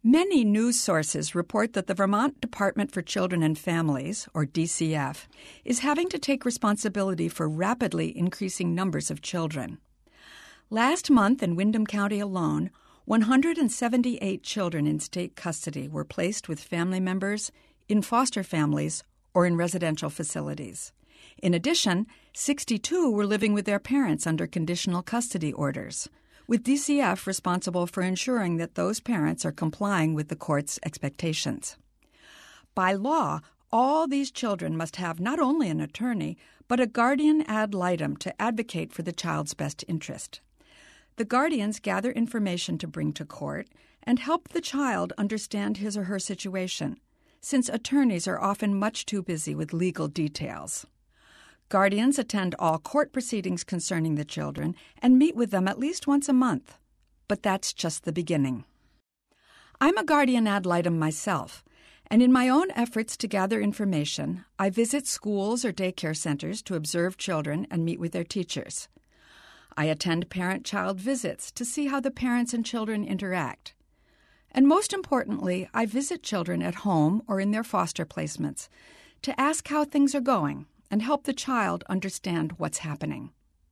Many news sources report that the Vermont Department for Children and Families, or DCF, is having to take responsibility for rapidly increasing numbers of children. Last month in Windham County alone, 178 children in state custody were placed with family members, in foster families, or in residential facilities. In addition, 62 were living with their parents under conditional custody orders, with DCF responsible for ensuring that those parents are complying with the court's expectations. By law, all these children must have not only an attorney, but a guardian ad litem to advocate for the child's best interest. The guardians gather information to bring to court and help the child understand his or her situation, since attorneys are often much too busy with legal details. Guardians attend all court proceedings concerning the children and meet with them at least once a month. But that's just the beginning. I'm a guardian ad litem myself, and in my own efforts to gather information, I visit schools or daycare centers to observe children and meet with their teachers. I attend parent-child visits to see how the parents and children interact. And most importantly, I visit children at home or in their foster placements to ask how things are going and help the child understand what's happening.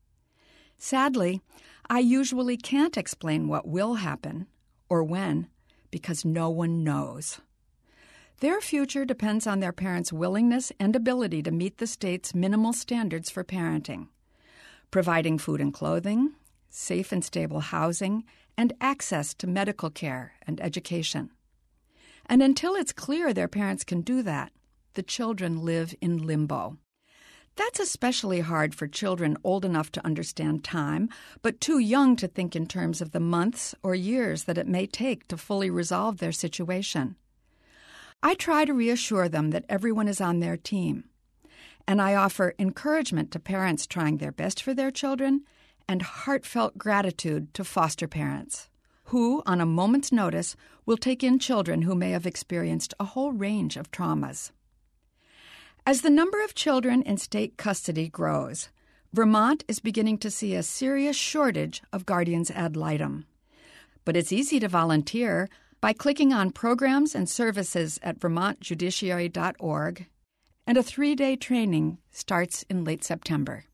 Sadly, I usually can't explain what will happen or when because no one knows. Their future depends on their parents' willingness and ability to meet the state's minimal standards for parenting, providing food and clothing, safe and stable housing, and access to medical care and education. And until it's clear their parents can do that, the children live in limbo. That's especially hard for children old enough to understand time, but too young to think in terms of the months or years that it may take to fully resolve their situation. I try to reassure them that everyone is on their team, and I offer encouragement to parents trying their best for their children and heartfelt gratitude to foster parents, who, on a moment's notice, will take in children who may have experienced a whole range of traumas. As the number of children in state custody grows, Vermont is beginning to see a serious shortage of guardians ad litem. But it's easy to volunteer by clicking on Programs and Services at vermontjudiciary.org, and a 3-day training starts in late September.